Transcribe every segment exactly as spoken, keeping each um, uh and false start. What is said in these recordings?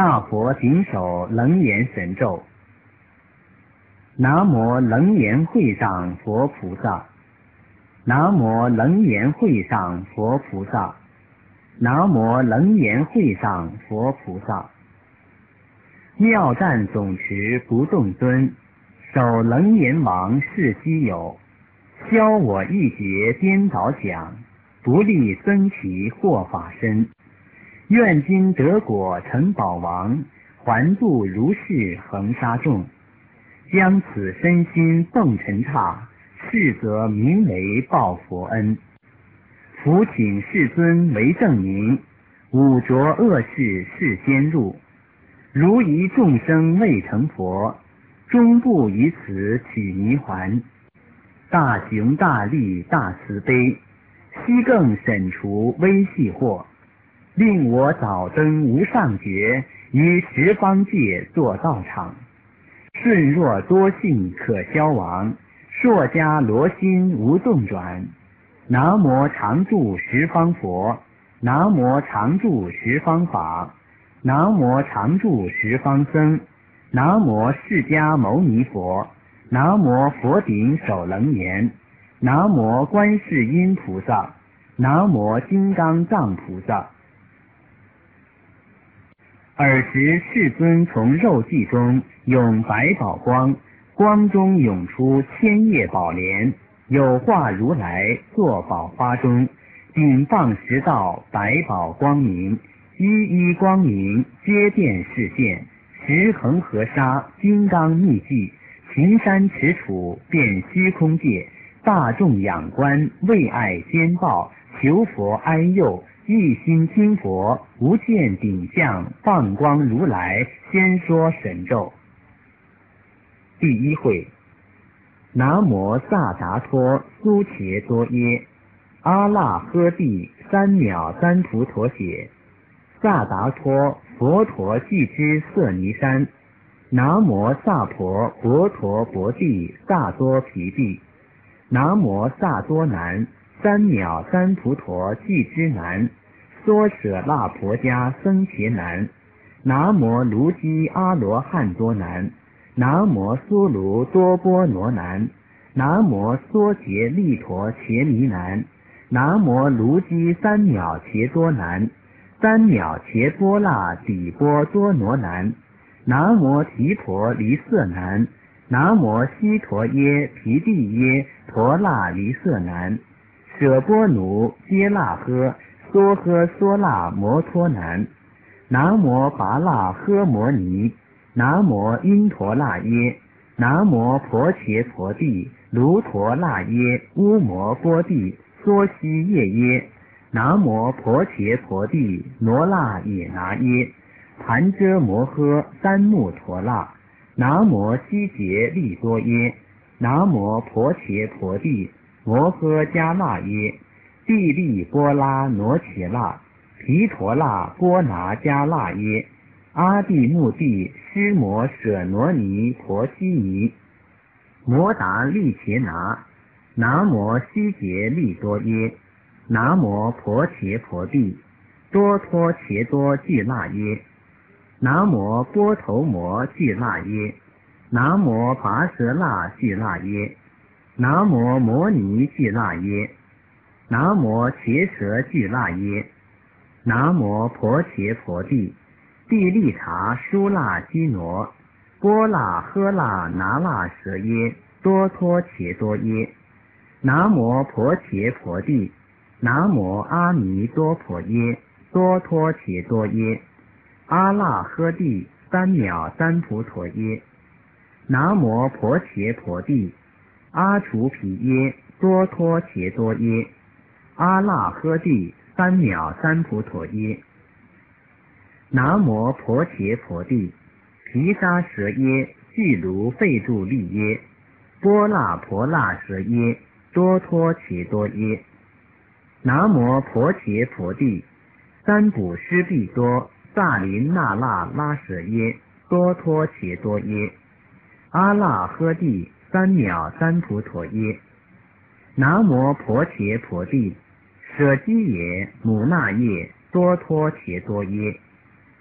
大佛顶首楞严神咒。南无楞严会上佛菩萨，南无楞严会上佛菩萨，南无楞严会上佛菩萨。妙赞总持不动尊，守楞严王是稀有，消我一劫颠倒想，不立僧祇获法身。愿今得果成宝王，还度如是恒沙众。将此身心奉尘刹，是则名为报佛恩。福请世尊为证明，五浊恶世是先入。如疑众生未成佛，终不以此取泥还。大雄大力大慈悲，悉更审除微细惑，令我早登无上觉，于十方界作道场。顺若多性可消亡，硕迦罗心无动转。南无常住十方佛，南无常住十方法，南无常住十方僧，南无释迦牟尼佛，南无佛顶首楞严，南无观世音菩萨，南无金刚藏菩萨。尔时世尊从肉髻中涌百宝光，光中涌出千叶宝莲，有化如来坐宝花中，顶放十道百宝光明，一一光明皆电示现，十恒河沙金刚密迹，群山驰处遍虚空界，大众仰观为爱兼报，求佛安佑，一心听佛，无见顶相，放光如来，先说神咒。第一会，南无萨达托苏伽多耶，阿那呵帝三藐三菩陀血，萨达托佛陀具之色尼山，南无萨婆佛陀薄地萨多毗地，南无萨多南三藐三菩陀具之南，娑舍那婆迦僧伽南，南无卢基阿罗汉多南，南无苏卢多波罗南，南无梭羯利陀伽尼南，南无卢基三藐伽多南，三藐伽波那底波多罗南，南无提婆离色南，南无悉陀耶毗地耶陀那离色南，舍波奴揭那呵梭呵梭那摩托南，南无拔那呵摩尼，南无因陀那耶，南无婆伽婆帝卢陀那耶乌摩波帝梭悉夜耶，南无婆伽婆帝罗那也拿耶盘遮摩诃三木陀那，南无悉竭利多耶，南无婆伽婆帝摩诃迦那耶地利波拉罗伽那毗陀那波拿迦那耶阿地目地湿摩舍罗尼婆悉尼摩达利伽拿，南无悉竭利多耶，南无婆伽婆帝多托伽多俱那耶，南无波头摩俱那耶，南无跋舍那俱那耶，南无摩尼俱那耶，南无伽舍俱那耶，南无婆伽婆帝地利察舒那基挪波那呵那那那舍耶多托伽多耶，南无婆伽婆帝，南无阿弥多婆耶多托伽多耶，阿那呵帝三藐三菩陀耶，南无婆伽婆帝，阿除毗耶多托伽多耶，阿那呵帝三藐三菩陀耶，南无婆伽婆帝，毗沙舍耶俱卢吠住利耶，波那婆那舍耶多托伽多耶，南无婆伽婆帝，三补施必多萨林那那拉舍耶多托伽多耶，阿那呵帝三藐三菩陀耶，南无婆伽婆帝，舍基耶母那耶多托伽多耶，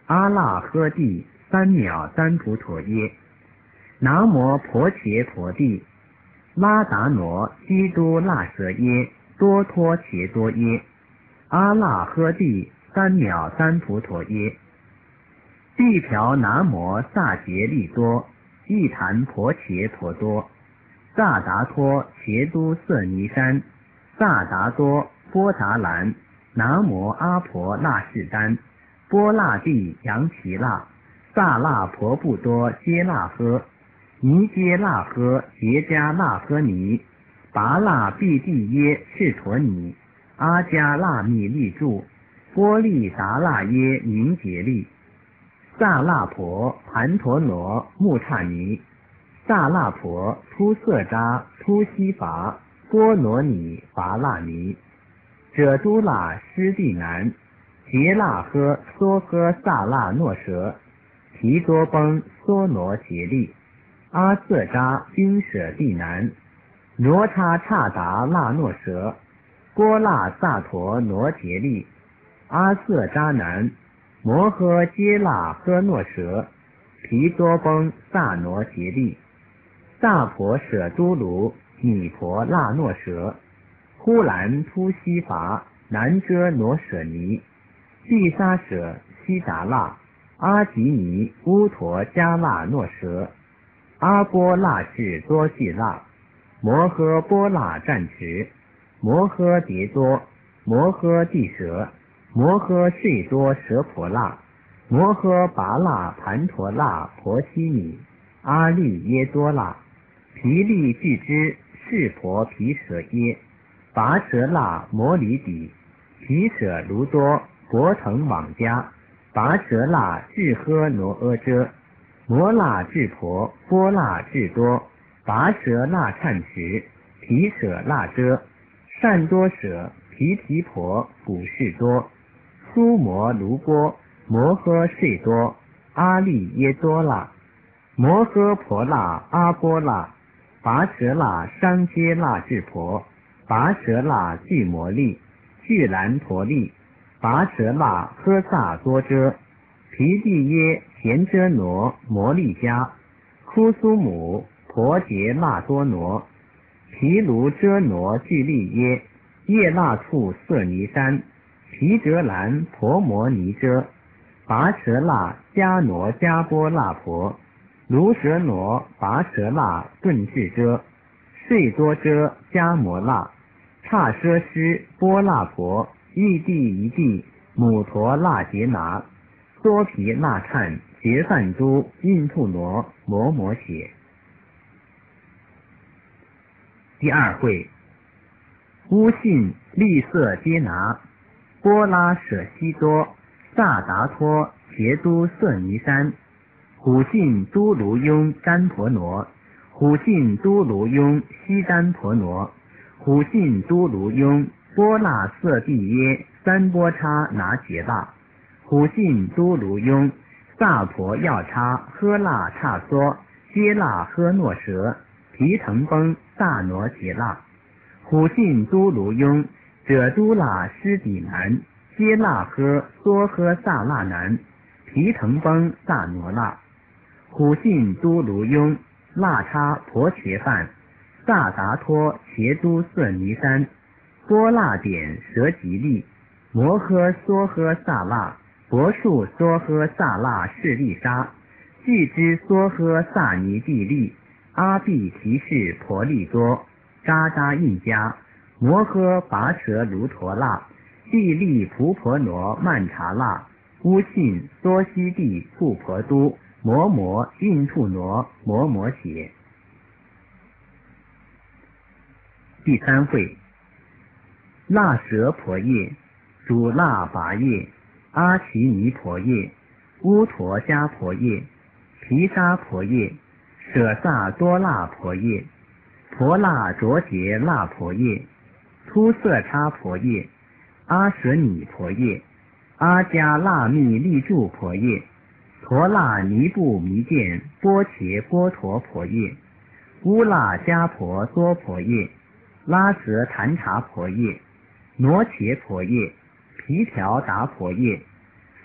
阿那诃帝三藐三菩陀耶。南无婆伽婆帝，拉达挪基督那舍耶，多托伽多耶。阿那诃帝三藐三菩陀耶。地瓢南摩萨竭利多，一坛婆伽婆多。萨达托伽都色尼山，萨达多波达兰，南摩阿婆那士丹，波那帝扬其那，萨那婆布多揭那诃，尼揭那诃结迦那诃尼，拔那毕帝耶赤陀尼，阿迦那密利住，波利达那耶明杰利，萨那婆盘陀罗木刹尼，萨那婆突色扎突西伐波罗尼伐那尼，者都那湿地南，杰那诃梭诃萨那诺舍，提多崩梭罗杰利，阿瑟扎宾舍地南，罗叉刹达那诺舍，波那萨陀罗杰利，阿瑟扎南，摩诃揭那诃诺舍，提多崩萨罗杰利，萨婆舍都卢米婆那诺舍，呼兰突西伐南遮罗舍尼，毗沙舍悉达那，阿吉尼乌陀迦那诺舍，阿波那士多悉那，摩诃波那战持，摩诃迭多，摩诃地舍，摩诃睡多舍婆那，摩诃拔那盘陀那婆悉尼，阿利耶多那，毗利俱之是婆毗舍耶，拔舍那摩里底，毗舍卢多博腾网迦，拔舍那智诃挪阿遮，摩那智婆波那智多，拔舍那忏持，毗舍那遮，善多舍毗提婆古士多，苏摩卢波摩诃睡多，阿利耶多那，摩诃婆那阿波那，拔舍那商揭那智婆，拔舍那俱摩利，俱兰陀利，拔舍那诃萨多遮，毗帝耶贤遮挪摩利迦，枯苏姆婆杰那多挪，毗卢遮挪俱利耶，叶那处色尼山，毗折兰婆摩尼遮，拔舍那迦挪迦波那婆，卢舍挪拔舍那顿智遮，睡多遮迦摩那，刹奢施波那婆，异地一地母陀那杰拿，梭毗那忏结饭都印吐挪摩摩血。第二会，乌信利色揭拿，波拉舍西多，萨达托伽都色尼山，虎信都卢雍占婆罗，虎信都卢雍悉丹婆罗，虎信都卢雍波那色地耶三波叉拿杰那，虎信都卢雍萨婆药叉诃那叉梭揭那诃诺舍，提腾崩萨罗杰那，虎信都卢雍者都那湿底南，揭那诃梭诃萨那南，提腾崩萨罗那，虎信都卢雍那叉婆伽梵，萨达托伽都色尼山，波那点舍吉利，摩诃梭诃萨那，博树梭诃萨那士利沙，俱之梭诃萨尼地利，阿毗提士婆利多，扎扎印迦，摩诃拔舍卢陀那，地利蒲婆罗曼荼那，乌信梭悉地布婆都，摩摩印吐挪摩摩血。第三会，那舍婆夜，主那拔夜，阿奇尼婆夜，乌陀迦婆夜，毗沙婆夜，舍萨多那婆夜，婆那卓杰那婆夜，突色叉婆夜，阿舍尼婆夜，阿迦那密利住婆夜，陀那尼布弥见波伽波陀婆夜，乌那迦婆多婆夜，拉舍檀茶婆夜，挪伽婆夜，毗条达婆夜，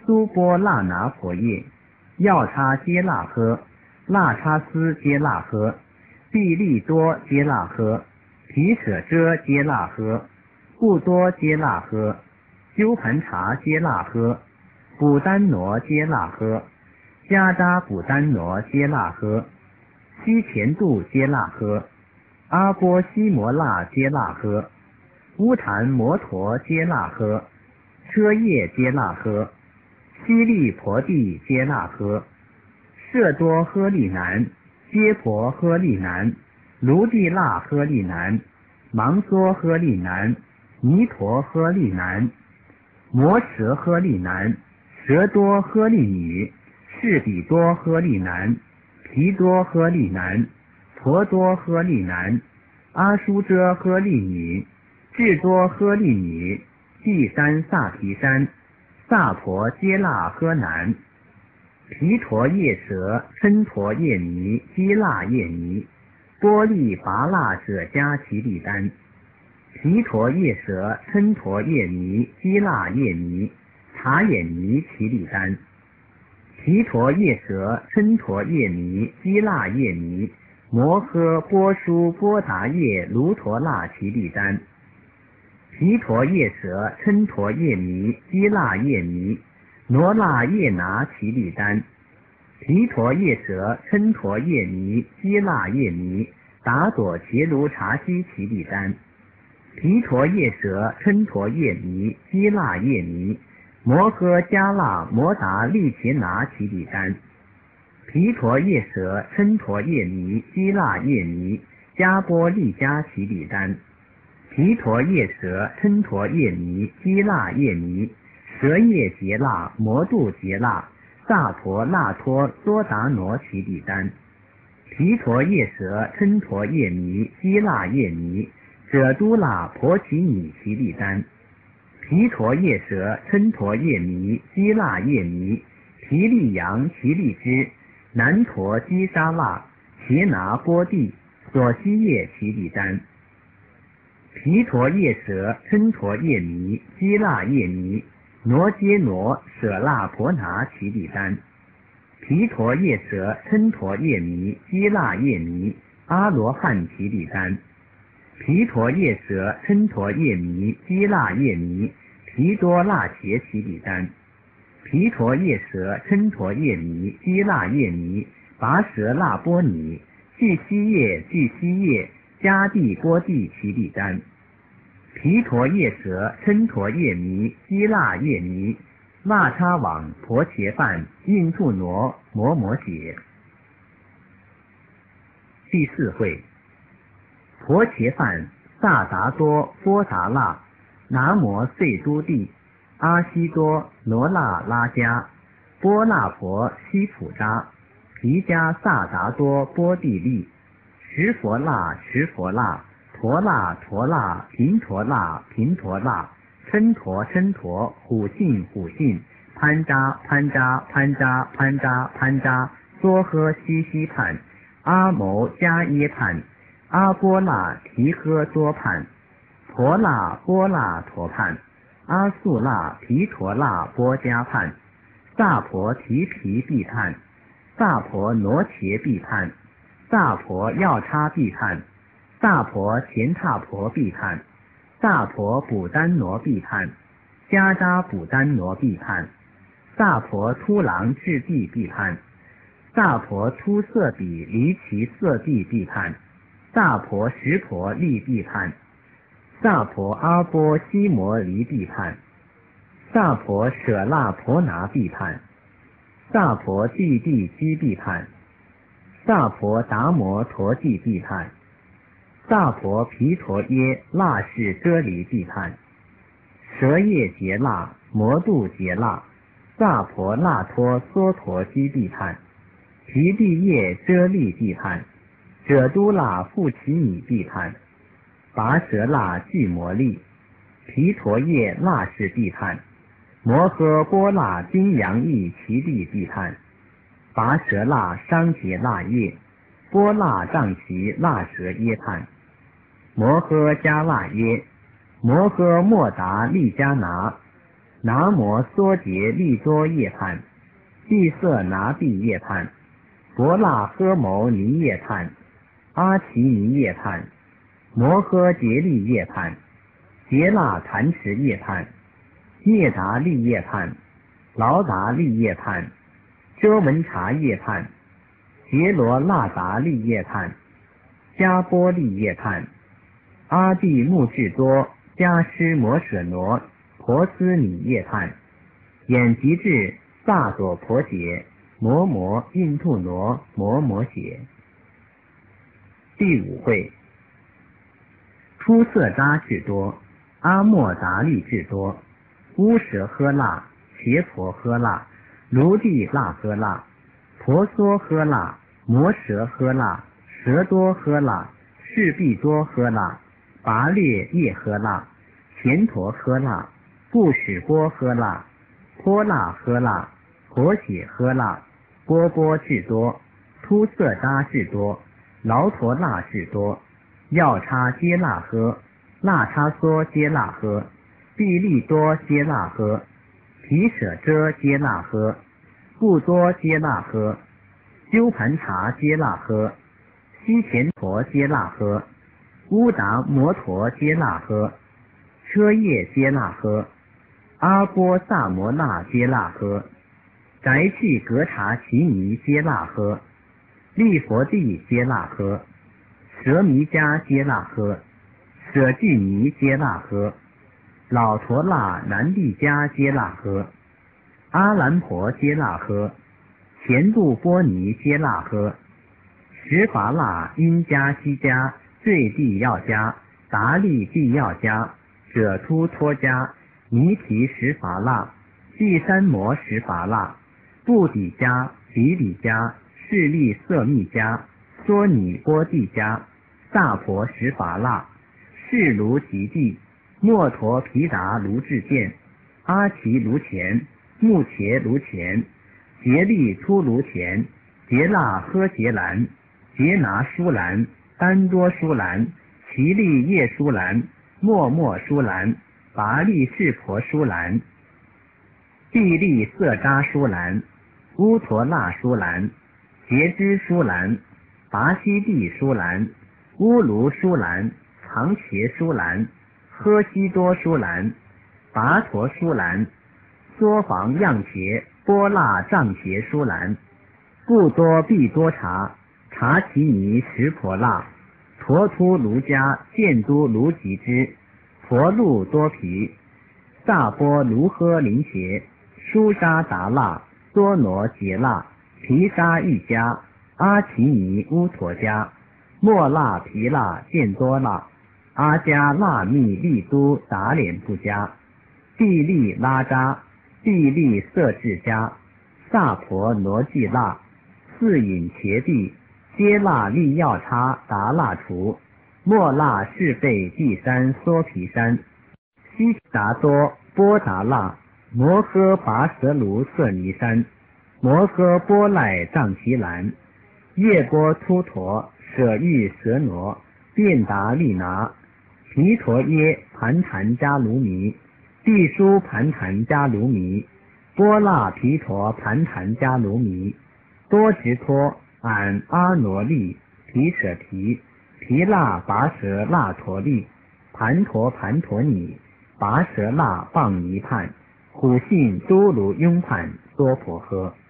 苏波那拿婆耶，药叉揭那呵，那叉斯揭那呵，毕利多揭那呵，毗舍遮揭那呵，布多揭那呵，鸠盘查揭那呵，补丹挪揭那呵，迦扎补丹挪揭那呵，西前度揭那呵，阿波西摩那揭那呵，乌檀摩陀揭那呵，车叶揭那呵，西利婆地揭那呵，舍多诃利南，揭婆诃利南，卢地那诃利南，芒梭诃利南，弥陀诃利南，摩蛇诃利南，蛇多诃利女，士比多诃利南，皮多诃利南，婆多诃利南，阿舒遮诃利女，智多诃利女，第三萨提山，萨婆揭那诃南，毗陀夜蛇，琛陀夜尼，基那夜尼，波利拔那者迦其利丹，毗陀夜蛇，琛陀夜尼，基那夜尼，塔也尼其利丹，毗陀夜蛇，琛陀夜尼，基那夜尼，摩诃波舒波达夜卢陀那其利丹，毗陀夜蛇，琛陀夜尼，基那夜尼，罗那夜拿其利丹，毗陀夜蛇，琛陀夜尼，基那夜尼，达朵伽卢察西其利丹，毗陀夜蛇，琛陀夜尼，基那夜尼，摩诃迦那摩达利伽拿其利丹，毗陀夜蛇，琛陀夜尼，基那夜尼，迦波利迦其利丹，毗陀夜蛇，琛陀夜尼，基那夜尼，蛇叶杰那，摩度杰那，萨婆那托梭达挪其利丹，毗陀夜蛇，琛陀夜尼，基那夜尼，者都那婆奇尼其利丹，毗陀夜蛇，琛陀夜尼，基那夜尼，毗利扬其利支，南陀基沙那，伽拿波地，所西叶其利丹，毗陀夜蛇，琛陀夜尼，基那夜尼，挪揭挪舍那婆拿其利丹，毗陀夜蛇，琛陀夜尼，基那夜尼，阿罗汉其利丹，毗陀夜蛇，琛陀夜尼，基那夜尼，毗多那伽其利丹，毗陀夜蛇，琛陀夜尼，基那夜尼，拔舌那波尼，俱西叶俱西叶，迦地波地其利丹，毗陀夜蛇，琛陀夜尼，基那夜尼，那叉网婆伽梵，印度挪摩摩羯。第四会，婆伽梵，萨达多波达那，拿摩碎都地，阿悉多罗那拉迦，波那婆悉普扎，毗迦萨达多波地利，十佛那十佛那，陀那陀那，频陀那频陀那，琛陀琛陀，虎信虎信，潘扎潘扎潘扎潘扎潘扎，梭诃西西畔，阿牟迦耶畔，阿波那提诃多畔，婆那波那陀畔，阿素那毗陀那波迦畔，萨婆提毗毗畔，萨婆挪伽毗畔，萨婆药叉毗畔，萨婆乾闼婆毗畔，萨婆补丹挪毗畔，迦扎补丹挪毗畔，萨婆突狼智地毗畔，萨婆突色比离其色地毗畔，萨婆十婆利毗畔，萨婆阿波西摩离毗畔，萨婆舍那婆拿毗畔，萨婆地地基毗畔，萨婆达摩陀地毗畔，萨婆毗陀耶那氏遮离毗畔，蛇叶杰那摩度杰那，萨婆那托梭陀基毗畔，毗地叶遮利毗畔，者都那富奇米毗畔，拔舌那俱摩利，毗陀叶那氏毗畔，摩诃波那金阳意其地毗畔，拔舌那商杰那叶，波那藏其那舌耶畔，摩诃迦那耶，摩诃莫达利迦拿， 拿摩梭杰利多叶畔，毕色拿毕叶畔，伯那诃牟尼叶畔，阿奇尼叶畔，摩诃杰利叶畔，杰那坛池叶畔，聂达利叶畔，劳达利叶畔，遮门察叶畔，杰罗那达利叶畔，加波利叶畔，阿第木智多加施摩舍罗婆斯尼叶畔，眼吉至萨朵婆杰摩摩印度罗摩摩羯。第五会，出色扎智多，阿莫达利智多，乌舍诃那，伽婆诃那，卢地那诃那，婆娑诃那，摩舍诃那，蛇多诃那，士必多诃那，拔列叶诃那，乾陀诃那，不使波诃那，波那诃那，婆血诃那，波波智多，突色扎智多，劳陀那智多，药叉揭那诃，那叉梭揭那诃，毕利多揭那诃，毗舍遮揭那诃，不多揭那诃，鸠盘茶揭那诃，西乾陀揭那诃，乌达摩陀揭那诃，车叶揭那诃，阿波萨摩那揭那诃，宅气格察奇尼揭那诃，利佛地揭那诃，舍弥迦揭那诃，舍具尼揭那诃，老陀那南地迦揭那诃，阿兰婆揭那诃，前度波尼揭那诃，十伐那因迦西迦最地要迦达利地要迦者突托迦尼提十伐那第三摩十伐那布底迦比里迦势利色密迦梭尼波地迦萨婆十伐那士卢吉地莫陀毗达卢智见阿奇卢前木伽卢前杰利突卢前杰那诃杰兰杰拿舒兰丹多舒兰奇利叶舒兰默默舒兰拔利士婆舒兰毕利色扎舒兰乌陀那舒兰杰支舒兰拔西地舒兰乌卢舒兰藏伽舒兰诃西多舒兰拔陀舒兰梭房样伽波那藏伽舒兰不多必多察察其尼什婆那陀突卢迦见都卢吉之婆路多毗萨波卢诃林伽舒沙达那多罗杰那毗沙喻迦阿奇尼乌陀迦莫那毗那见多那阿迦那密利都达脸不迦毕利拉扎毕利色智迦萨婆罗季那四隐伽地揭那利要叉达那图莫那是贝第三梭毗山悉达多波达那摩诃跋舍卢色尼山摩诃波赖藏其兰叶波突陀舍喻舍罗便达利拿毗陀耶盘檀迦卢弥地书盘檀迦卢弥波那毗陀盘檀迦卢弥多直托俺阿罗利毗舍提毗那跋舍那陀利盘陀盘陀尼跋舍那棒尼畔虎信都卢雍畔娑婆诃。